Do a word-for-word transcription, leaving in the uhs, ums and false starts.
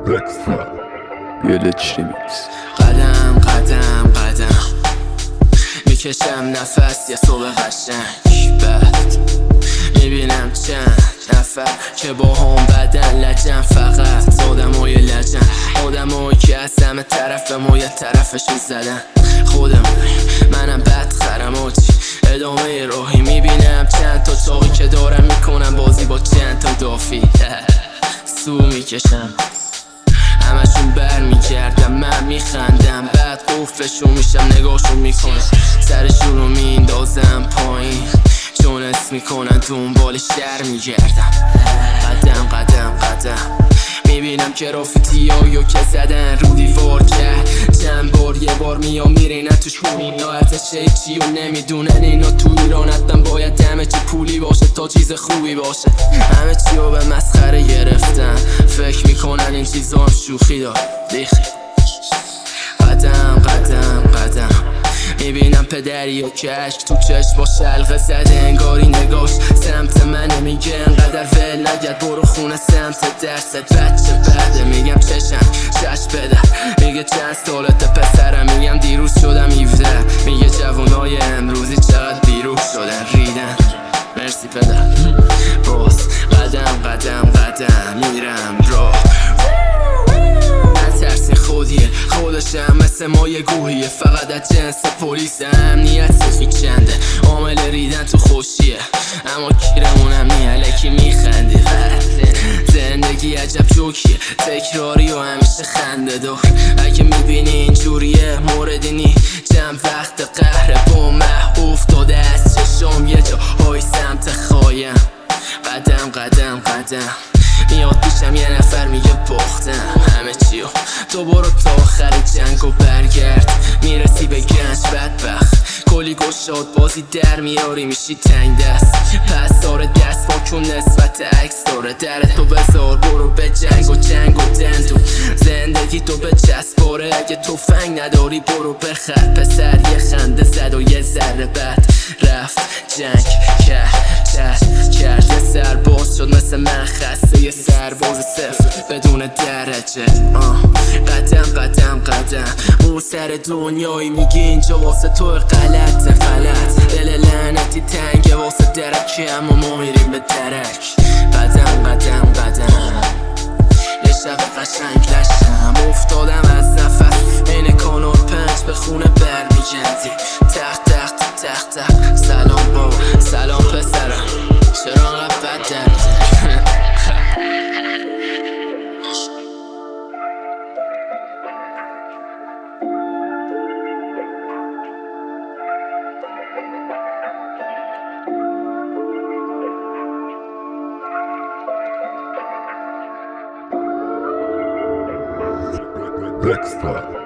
Village Remix. قدم قدم قدم میکشم نفس یه صبح قشنگ، بعد میبینم چند نفر که با هم بدن لجن، فقط آدمای لجن، آدمایی که از همه طرف ما یه طرفشون زدن. خودم منم بدخرم آجی، ادامه راهی میبینم چند تا چاقی که دارم میکنم بازی با چند تا دافی سو میکشم، همشون بر میگردم، من میخندم، بعد قفلشون میشم، نگاهشون میکنم، سرشون رو میندازم پایین، چون اسم میکنن دنبال شر میگردم. قدم قدم قدم میبینم که رافیتیایو که زدن رو دیوار کرد، چند بار یه بار میام میرینن توش خون، اینا ارزش هیچی و نمیدونن، اینا تو ایران حتما باید همه چی پولی باشه تا چیز خوبی باشه، همه چی رو به مسخره گرفتن، فکر میکنن این چیزا هم شوخی دار دیخی. قدم قدم قدم میبینم پدری و کشک تو چشماش حلقه زده، انگاری نگاش سمت منه، میگه انقدر ول نگرد برو خونه سمت درست، بچه بده میگم چشم شش بده، میگه چند سالت پسرم، میگم دیروز شدم هفده، میگه جوانای امروزی چقدر بیروح شدن ریدن، مرسی پدر. باز قدم قدم قدم میرم راه، نترسی خودیه خودشم مثل ما یه گوهیه، فقط از جنس پلیس امنیت سفید چنده، عامل ریدن تو خوشیه اما کیرمونم نیالکی میخندی، زندگی عجب جوکیه تکراری و همیشه خنده دار، اگه میبینی اینجوریه موردی نی جمع وقت قهره با مه افتاده از چشم یه جا های سمت خوایم. قدم قدم قدم میاد پیشم یه نفر میگه باختم همه چیو، تو برو تا آخر جنگ و برگرد، میرسی به گنج بدبخت، کلی گشاد بازی در میاری میشی تنگ دست، پس داره دست با کن نسبت عکس داره، درت تو بذار برو به جنگ و جنگ و دندو، زندگی تو به چسباره، اگه تفنگ نداری برو بخر، پسر یه خنده زد و یه ذره بعد رفت جنگ کرد کرد کرد، یه سرباز شد مثل من خسته، یه سرباز صفر بدون درجه. آه. قدم قدم قدم اون سر دنیایی میگی اینجا واسه تو غلط غلط، دل لعنتی تنگه واسه درکی اما ما میریم به درک. قدم قدم قدم یه شب قشنگ لشم افتادم از نفس، این کانال پنج به خونه برمیگردی، تخت تخت تخت تخت سلام بابا سلام پسرم چرا انقدر بد درده. Extra.